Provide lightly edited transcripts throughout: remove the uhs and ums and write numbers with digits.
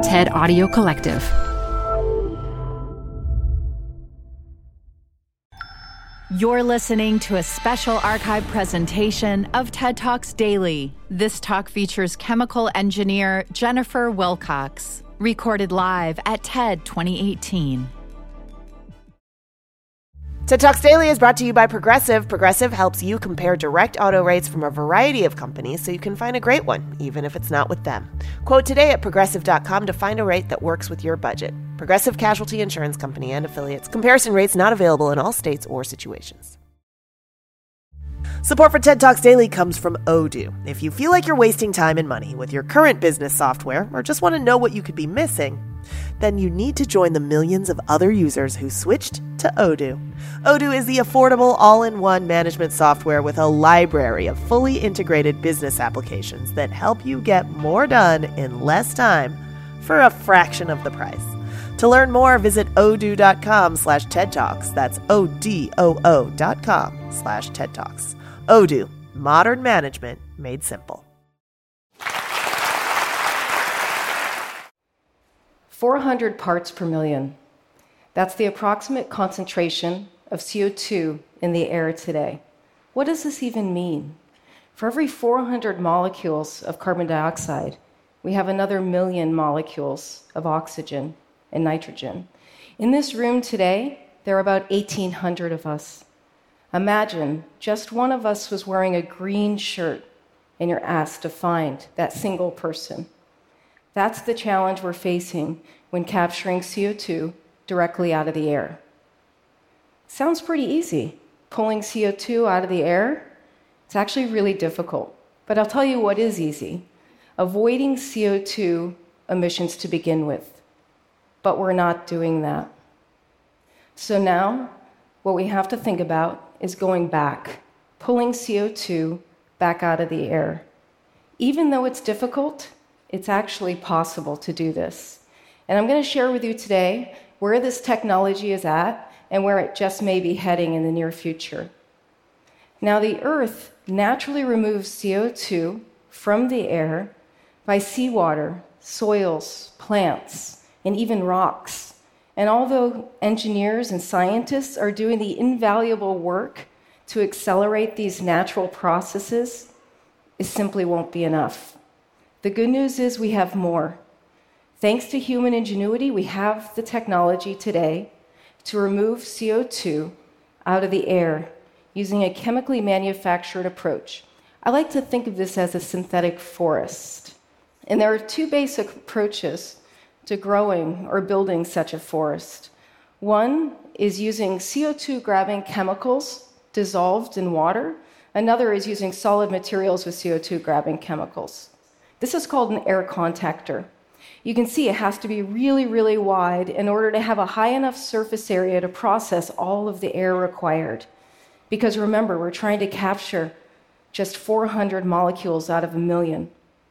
TED Audio Collective. You're listening to a special archive presentation of TED Talks Daily. This talk features chemical engineer Jennifer Wilcox, recorded live at TED 2018. TED Talks Daily is brought to you by Progressive. Progressive helps you compare direct auto rates from a variety of companies so you can find a great one, even if it's not with them. Quote today at Progressive.com to find a rate that works with your budget. Progressive Casualty Insurance Company and Affiliates. Comparison rates not available in all states or situations. Support for TED Talks Daily comes from Odoo. If you feel like you're wasting time and money with your current business software or just want to know what you could be missing, then you need to join the millions of other users who switched to Odoo. Odoo is the affordable all-in-one management software with a library of fully integrated business applications that help you get more done in less time for a fraction of the price. To learn more, visit odoo.com/TED Talks. That's ODOO.com/TED Talks. Odoo, modern management made simple. 400 parts per million. That's the approximate concentration of CO2 in the air today. What does this even mean? For every 400 molecules of carbon dioxide, we have another million molecules of oxygen and nitrogen. In this room today, there are about 1,800 of us. Imagine just one of us was wearing a green shirt and you're asked to find that single person. That's the challenge we're facing when capturing CO2 directly out of the air. Sounds pretty easy. Pulling CO2 out of the air, it's actually really difficult. But I'll tell you what is easy. Avoiding CO2 emissions to begin with. But we're not doing that. So now, what we have to think about is going back, pulling CO2 back out of the air. Even though it's difficult, it's actually possible to do this. And I'm going to share with you today where this technology is at and where it just may be heading in the near future. Now, the Earth naturally removes CO2 from the air by seawater, soils, plants, and even rocks. And although engineers and scientists are doing the invaluable work to accelerate these natural processes, it simply won't be enough. The good news is we have more. Thanks to human ingenuity, we have the technology today to remove CO2 out of the air using a chemically manufactured approach. I like to think of this as a synthetic forest. And there are two basic approaches to growing or building such a forest. One is using CO2-grabbing chemicals dissolved in water. Another is using solid materials with CO2-grabbing chemicals. This is called an air contactor. You can see it has to be really, really wide in order to have a high enough surface area to process all of the air required. Because remember, we're trying to capture just 400 molecules out of a million.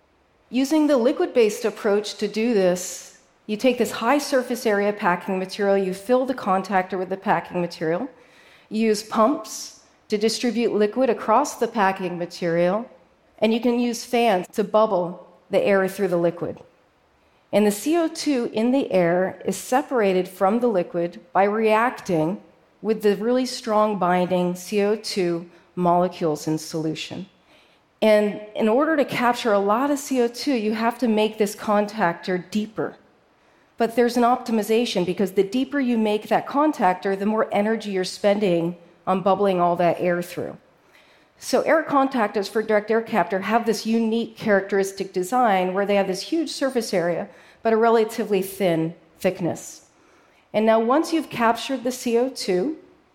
Using the liquid-based approach to do this, you take this high surface area packing material, you fill the contactor with the packing material, you use pumps to distribute liquid across the packing material, and you can use fans to bubble the air through the liquid. And the CO2 in the air is separated from the liquid by reacting with the really strong binding CO2 molecules in solution. And in order to capture a lot of CO2, you have to make this contactor deeper. But there's an optimization because the deeper you make that contactor, the more energy you're spending on bubbling all that air through. So air contactors for direct air capture have this unique characteristic design where they have this huge surface area, but a relatively thin thickness. And now once you've captured the CO2,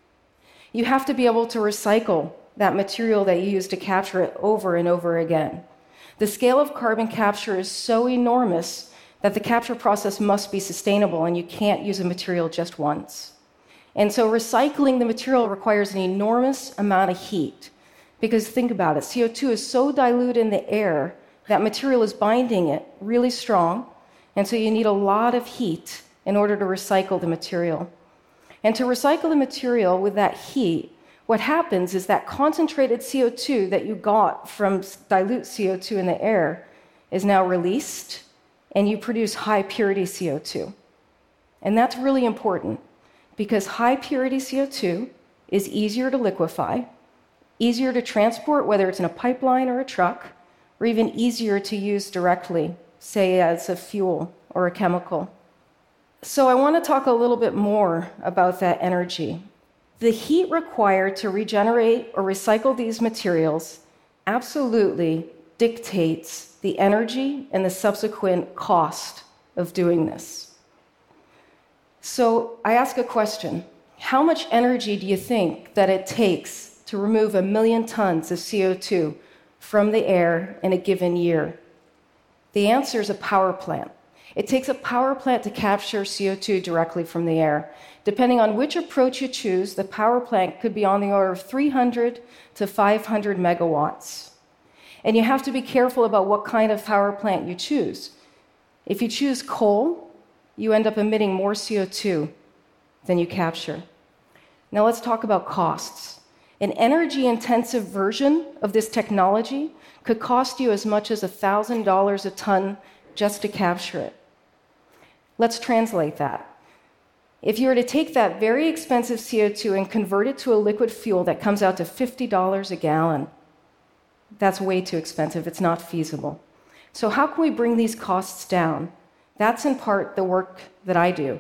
you have to be able to recycle that material that you use to capture it over and over again. The scale of carbon capture is so enormous that the capture process must be sustainable and you can't use a material just once. And so recycling the material requires an enormous amount of heat. Because think about it, CO2 is so dilute in the air that material is binding it really strong, and so you need a lot of heat in order to recycle the material. And to recycle the material with that heat, what happens is that concentrated CO2 that you got from dilute CO2 in the air is now released and you produce high purity CO2. And that's really important because high purity CO2 is easier to liquefy, easier to transport, whether it's in a pipeline or a truck, or even easier to use directly, say as a fuel or a chemical. So I want to talk a little bit more about that energy. The heat required to regenerate or recycle these materials absolutely dictates the energy and the subsequent cost of doing this. So I ask a question. How much energy do you think that it takes to remove 1 million tons of CO2 from the air in a given year? The answer is a power plant. It takes a power plant to capture CO2 directly from the air. Depending on which approach you choose, the power plant could be on the order of 300 to 500 megawatts. And you have to be careful about what kind of power plant you choose. If you choose coal, you end up emitting more CO2 than you capture. Now let's talk about costs. An energy-intensive version of this technology could cost you as much as $1,000 a ton just to capture it. Let's translate that. If you were to take that very expensive CO2 and convert it to a liquid fuel that comes out to $50 a gallon, that's way too expensive. It's not feasible. So how can we bring these costs down? That's in part the work that I do.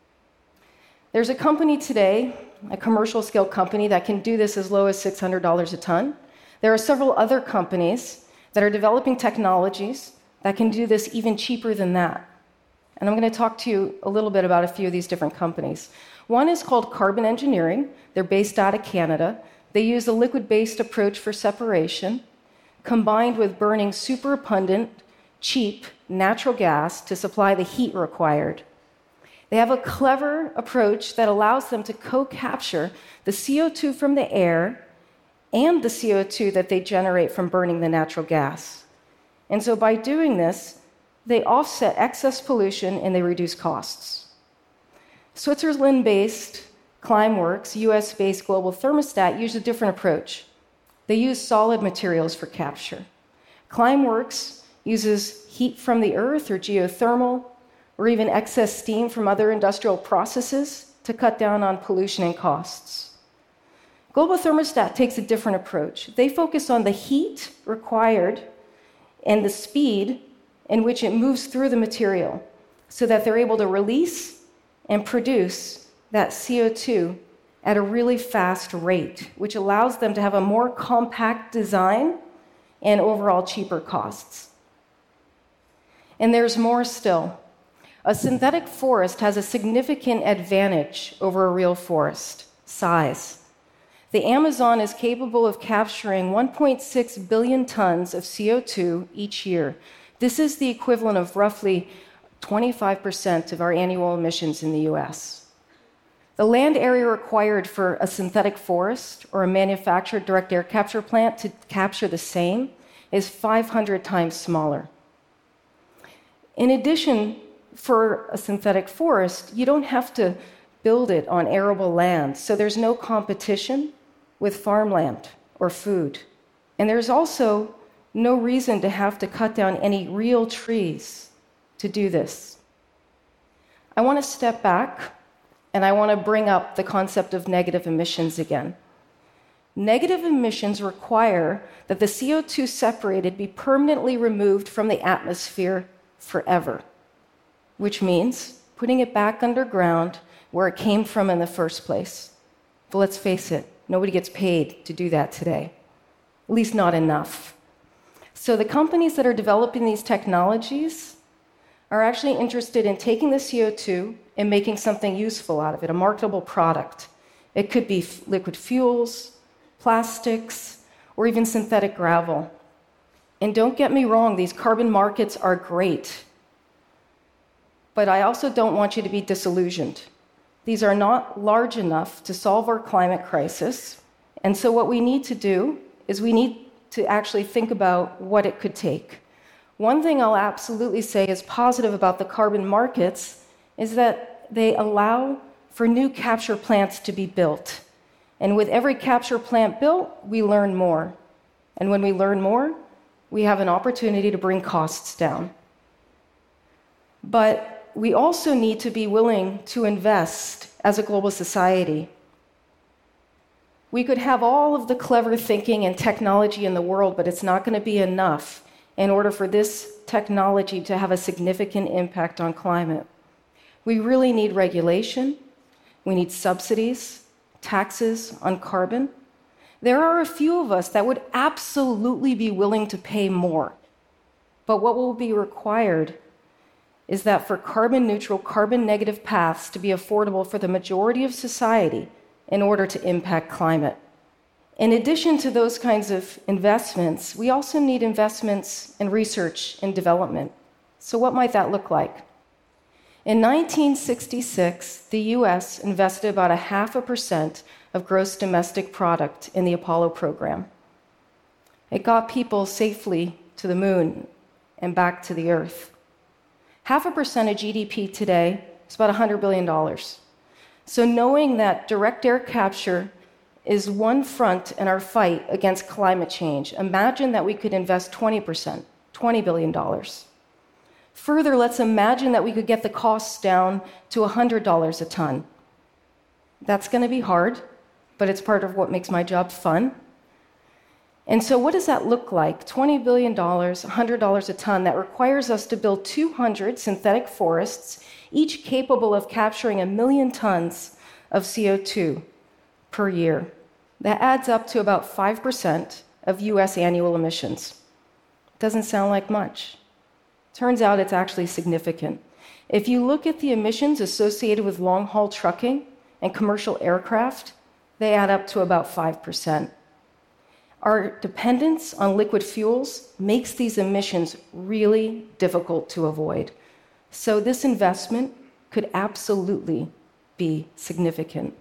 There's a company today, a commercial scale company, that can do this as low as $600 a ton. There are several other companies that are developing technologies that can do this even cheaper than that. And I'm going to talk to you a little bit about a few of these different companies. One is called Carbon Engineering. They're based out of Canada. They use a liquid-based approach for separation, combined with burning superabundant, cheap natural gas to supply the heat required. They have a clever approach that allows them to co-capture the CO2 from the air and the CO2 that they generate from burning the natural gas. And so by doing this, they offset excess pollution and they reduce costs. Switzerland-based Climeworks, US-based Global Thermostat use a different approach. They use solid materials for capture. Climeworks uses heat from the earth or geothermal, or even excess steam from other industrial processes to cut down on pollution and costs. Global Thermostat takes a different approach. They focus on the heat required and the speed in which it moves through the material so that they're able to release and produce that CO2 at a really fast rate, which allows them to have a more compact design and overall cheaper costs. And there's more still. A synthetic forest has a significant advantage over a real forest: size. The Amazon is capable of capturing 1.6 billion tons of CO2 each year. This is the equivalent of roughly 25% of our annual emissions in the US. The land area required for a synthetic forest or a manufactured direct air capture plant to capture the same is 500 times smaller. In addition, for a synthetic forest, you don't have to build it on arable land, so there's no competition with farmland or food. And there's also no reason to have to cut down any real trees to do this. I want to step back and I want to bring up the concept of negative emissions again. Negative emissions require that the CO2 separated be permanently removed from the atmosphere forever, which means putting it back underground where it came from in the first place. But let's face it, nobody gets paid to do that today, at least not enough. So the companies that are developing these technologies are actually interested in taking the CO2 and making something useful out of it, a marketable product. It could be liquid fuels, plastics, or even synthetic gravel. And don't get me wrong, these carbon markets are great. But I also don't want you to be disillusioned. These are not large enough to solve our climate crisis. And so what we need to do is we need to actually think about what it could take. One thing I'll absolutely say is positive about the carbon markets is that they allow for new capture plants to be built. And with every capture plant built, we learn more. And when we learn more, we have an opportunity to bring costs down. But we also need to be willing to invest as a global society. We could have all of the clever thinking and technology in the world, but it's not going to be enough in order for this technology to have a significant impact on climate. We really need regulation. We need subsidies, taxes on carbon. There are a few of us that would absolutely be willing to pay more. But what will be required is that for carbon neutral, carbon negative paths to be affordable for the majority of society in order to impact climate. In addition to those kinds of investments, we also need investments in research and development. So what might that look like? In 1966, the US invested about 0.5% of gross domestic product in the Apollo program. It got people safely to the moon and back to the Earth. 0.5% of GDP today is about $100 billion. So knowing that direct air capture is one front in our fight against climate change, imagine that we could invest 20%, $20 billion. Further, let's imagine that we could get the costs down to $100 a ton. That's going to be hard, but it's part of what makes my job fun. And so what does that look like? $20 billion, $100 a ton, that requires us to build 200 synthetic forests, each capable of capturing 1 million tons of CO2 per year. That adds up to about 5% of US annual emissions. Doesn't sound like much. Turns out it's actually significant. If you look at the emissions associated with long-haul trucking and commercial aircraft, they add up to about 5%. Our dependence on liquid fuels makes these emissions really difficult to avoid. So this investment could absolutely be significant.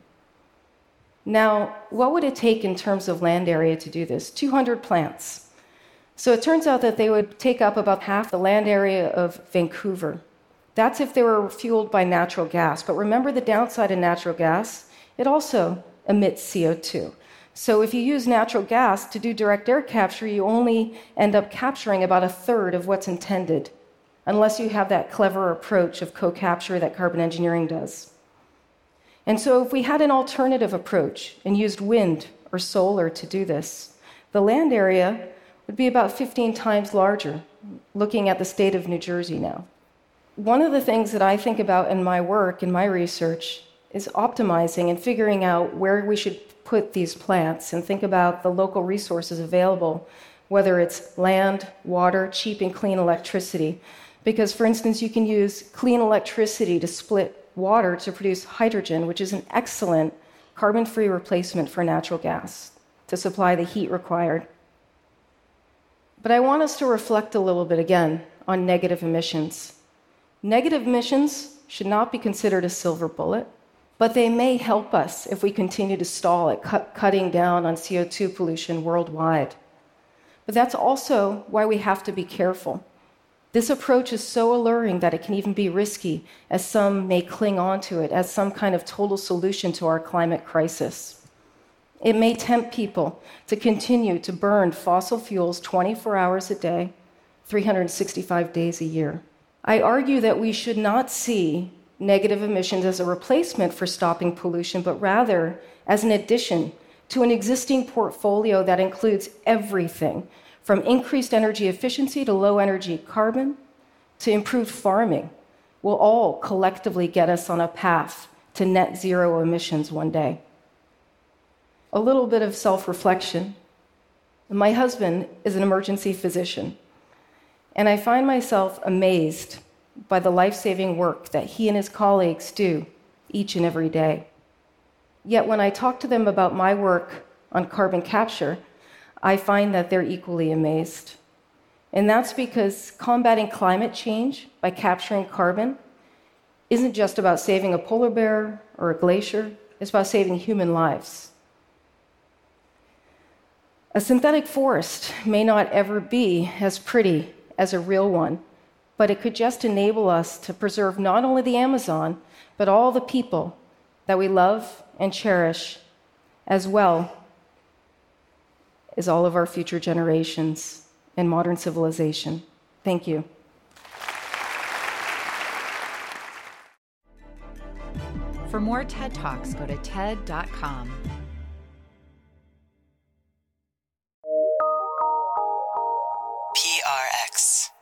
Now, what would it take in terms of land area to do this? 200 plants. So it turns out that they would take up about half the land area of Vancouver. That's if they were fueled by natural gas. But remember the downside of natural gas? It also emits CO2. So if you use natural gas to do direct air capture, you only end up capturing about 1/3 of what's intended, unless you have that clever approach of co-capture that carbon engineering does. And so if we had an alternative approach and used wind or solar to do this, the land area would be about 15 times larger, looking at the state of New Jersey now. One of the things that I think about in my work, in my research, is optimizing and figuring out where we should put these plants and think about the local resources available, whether it's land, water, cheap and clean electricity. Because, for instance, you can use clean electricity to split water to produce hydrogen, which is an excellent carbon-free replacement for natural gas to supply the heat required. But I want us to reflect a little bit again on negative emissions. Negative emissions should not be considered a silver bullet, but they may help us if we continue to stall at cutting down on CO2 pollution worldwide. But that's also why we have to be careful. This approach is so alluring that it can even be risky, as some may cling on to it as some kind of total solution to our climate crisis. It may tempt people to continue to burn fossil fuels 24 hours a day, 365 days a year. I argue that we should not see negative emissions as a replacement for stopping pollution, but rather as an addition to an existing portfolio that includes everything from increased energy efficiency to low energy carbon to improved farming will all collectively get us on a path to net zero emissions one day. A little bit of self-reflection. My husband is an emergency physician, and I find myself amazed by the life-saving work that he and his colleagues do each and every day. Yet when I talk to them about my work on carbon capture, I find that they're equally amazed. And that's because combating climate change by capturing carbon isn't just about saving a polar bear or a glacier, it's about saving human lives. A synthetic forest may not ever be as pretty as a real one, but it could just enable us to preserve not only the Amazon, but all the people that we love and cherish, as well as all of our future generations and modern civilization. Thank you. For more TED Talks, go to TED.com. PRX.